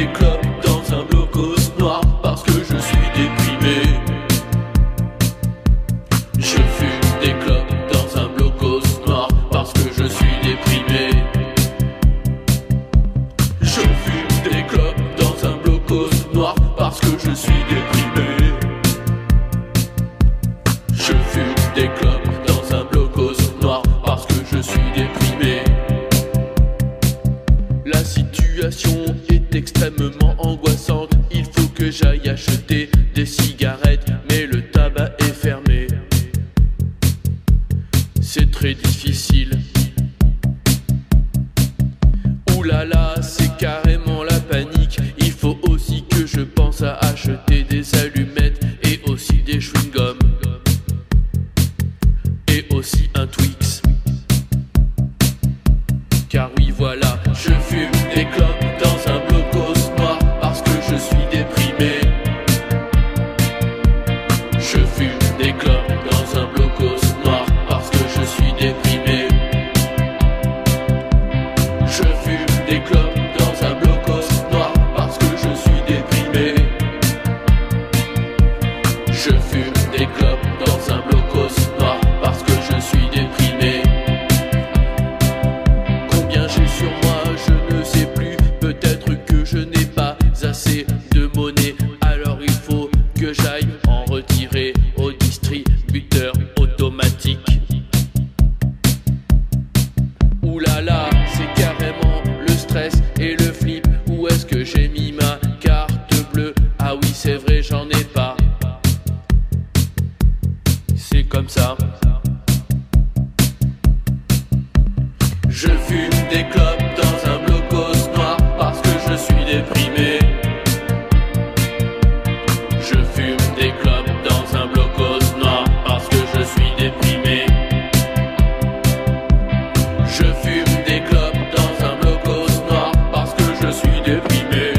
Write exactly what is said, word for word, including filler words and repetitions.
des clopes dans un blocos noir parce que je suis déprimé. Je fume des clopes dans un blocos noir parce que je suis déprimé. Je fume des clopes dans un blocos noir parce que je suis déprimé. Je fume des clopes dans un blocos noir parce que je suis déprimé. La situation est extrêmement angoissante. Il faut que j'aille acheter des cigarettes, mais le tabac est fermé. C'est très difficile. Ouh là là, c'est carrément la panique. Il faut aussi que je pense à acheter des allumettes et aussi des chewing-gums. Et aussi un Twix. Car oui voilà, je fume des clopes dans un blocos noir parce que je suis déprimé. Je fume des clopes dans un blocos noir parce que je suis déprimé. Je fume des clopes dans un blocos noir parce que je suis déprimé. Je fume des clopes dans un blocos noir parce que je suis déprimé. Combien j'ai sur moi, je ne sais plus. Peut-être que je n'ai pas assez de monnaie. Alors il faut que j'aille en retirer au distributeur automatique. Ouh là là, c'est carrément le stress et le flip. Où est-ce que j'ai mis ma carte bleue? Ah oui, c'est vrai, j'en ai pas. C'est comme ça. Je fume des clopes dans un blocos noir parce que je suis déprimé. Je fume des clopes dans un blocos noir parce que je suis déprimé. Je fume des clopes dans un blocos noir parce que je suis déprimé.